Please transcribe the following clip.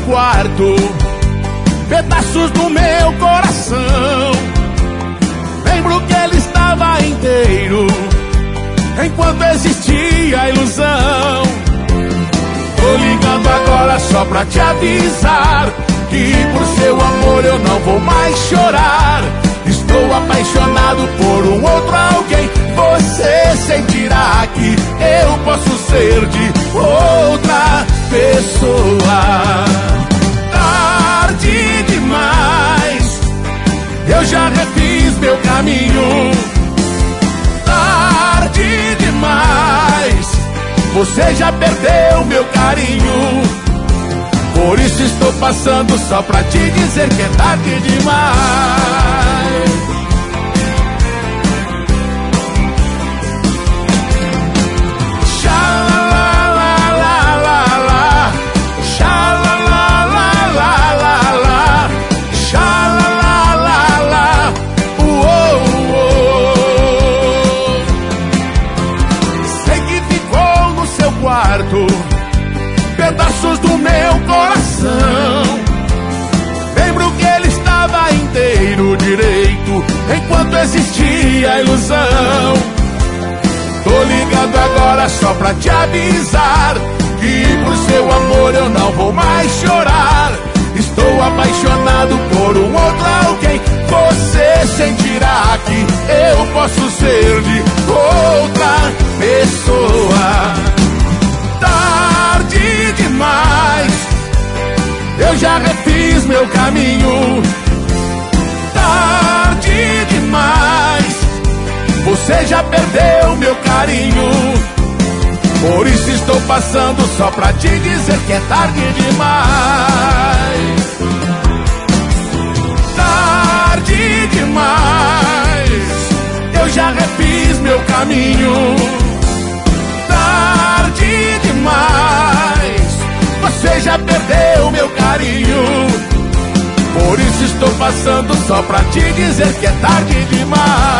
quarto pedaços do meu coração. Lembro que ele estava inteiro enquanto existia a ilusão. Tô ligando agora só pra te avisar que por seu amor eu não vou mais chorar. Estou apaixonado por um outro alguém. Você sentirá que eu posso ser de outra pessoa. Tarde demais, eu já refiz meu caminho. Tarde demais, você já perdeu meu carinho. Por isso estou passando só pra te dizer que é tarde demais. Xalalalala, xalalalala, xalalalala, uou, uou. Sei que ficou no seu quarto pedaços do meu coração. Lembro que ele estava inteiro direito enquanto existia a ilusão. Tô ligando agora só pra te avisar que por seu amor eu não vou mais chorar. Estou apaixonado por um outro alguém. Você sentirá que eu posso ser de outra pessoa. Tarde demais, eu já refiz meu caminho. Tarde demais, você já perdeu meu carinho. Por isso estou passando só pra te dizer que é tarde demais. Tarde demais, eu já refiz meu caminho. Tarde demais, você já perdeu meu carinho. Por isso estou passando só pra te dizer que é tarde demais.